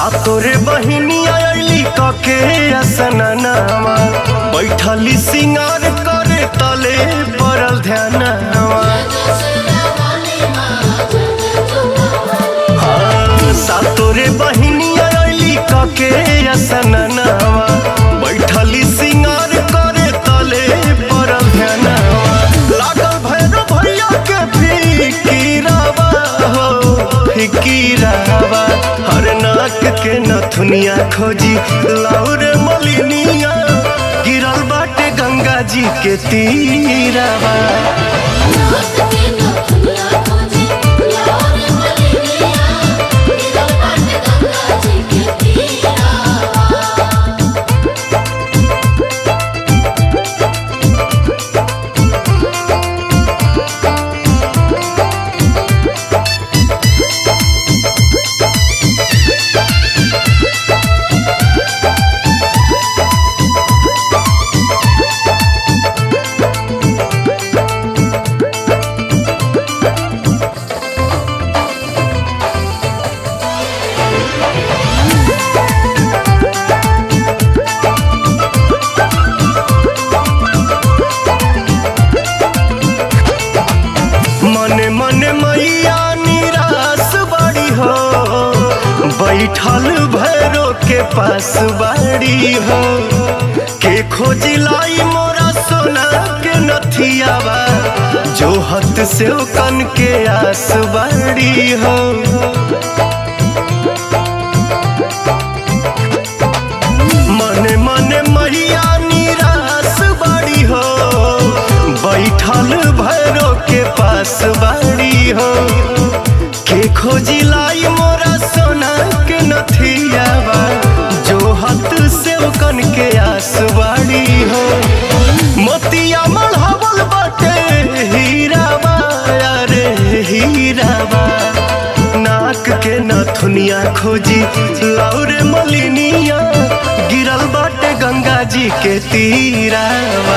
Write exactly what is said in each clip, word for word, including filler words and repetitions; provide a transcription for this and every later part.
सातोरे बहिनी आइली कके असननावा बैठली सिंगार करे तले पड़ल ध्यानवा। हाँ, सातोरे बहिनी आइली कके असननावा बैठली सिंगार करे तले पड़ल ध्यानवा। लागल भैरव भैया के फिकीरावा हो फिकीरावा। हर नाक के नथुनिया खोजी लाउरे मलिनिया गिरल बाटे गंगा जी के तीरावा। बैठल भैरो के पास बाड़ी हो के खोजी लाई मोरा सोना के नथियावा जो हत से कन के आस बाड़ी हो। मने मने मैया निराश बाड़ी हो बैठल भैरो के पास बाड़ी हो के खोजी लाई मोरा सोना के नथियावा जो हत से कन के आसवाड़ी हो। मोतिया मढ़ावल बाटे हीरावा अरे हीरावा। नाक के नथुनिया खोजी लाउरे मलिनिया गिरल बाटे गंगा जी के तीरावा।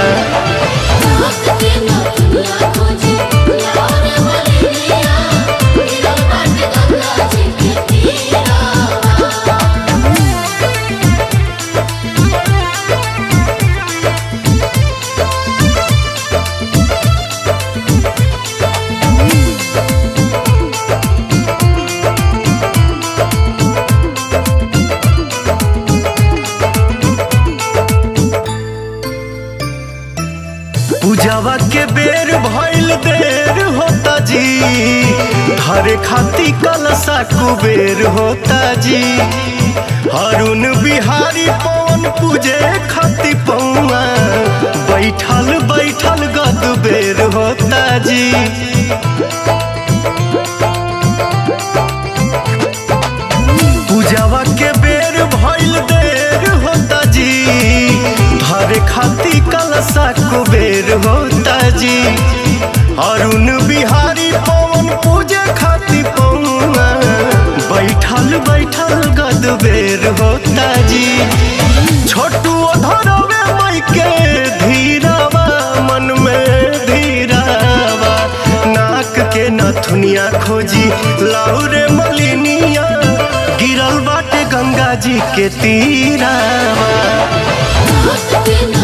पूजावा के बेर भइल देर होता जी हरे खाती कलसा कुबेर होता जी। अरुण बिहारी पवन पूजे खाती पौआ बैठल बैठल गद बेर होता जी। पूजावा के बेर भइल देर होता जी हरे खाती कलसा कुबेर होता जी। अरुण बिहारी पवन पूजे खाती पौआ बैठल बैठल गद बेर होता जी। छोटू धरवे मई के धीरावा मन में धीरावा। नाक के नथुनिया खोजी लाउरे मलिनिया गिरल बाटे गंगा जी के तीरावा।